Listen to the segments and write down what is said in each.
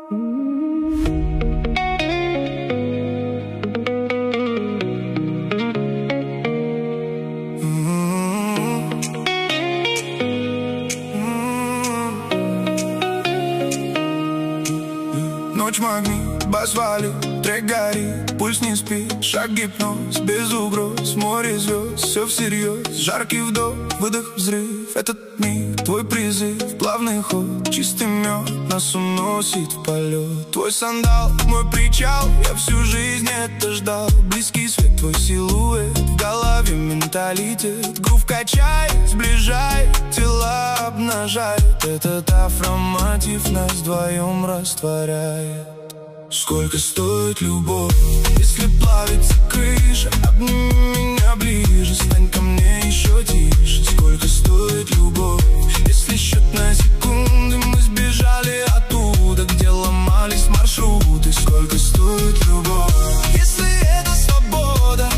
Ночь магнит, бас валит, трек горит, пульс не спит, шаг гипноз, без угроз, море звезд, все всерьез. Жаркий вдох, выдох, взрыв, этот миг, твой призыв, плавный ход, чистый мед нас уносит в полет. Твой сандал, мой причал, я всю жизнь это ждал. Близкий свет, твой силуэт, в голове менталитет. Грув качает, сближает, тела обнажает. Этот афромотив нас вдвоем растворяет. Сколько стоит любовь, если плавится крыша? Обними меня ближе, стань ко мне еще тише. Сколько стоит любовь, если счет на секунды? Мы сбежали оттуда, где ломались маршруты. Сколько стоит любовь, если это свобода?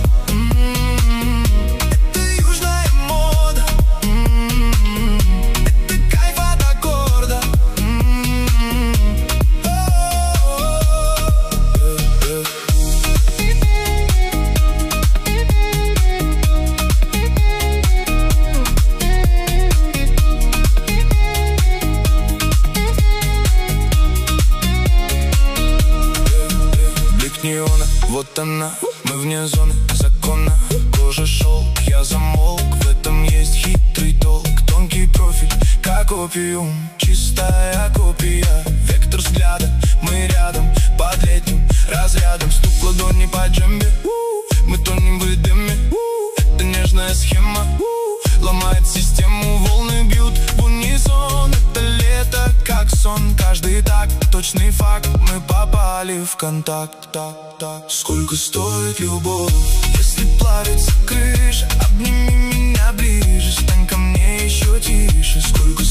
Это южная мода, это кайф от аккорда. Неона, вот она, мы вне зоны закона. Кожа шелк, я замолк, в этом есть хитрый толк. Тонкий профиль, как опиум, чистая копия. Вектор взгляда, мы рядом, под летним разрядом. Стук ладони по джембе, мы тонем в дыме. Это нежная схема, ломает систему. Волны бьют в унисон, это лето как сон. Каждый так, точный факт, мы попали в контакт. Сколько стоит любовь, если плавится крыша? Обними меня ближе, стань ко мне еще тише. Сколько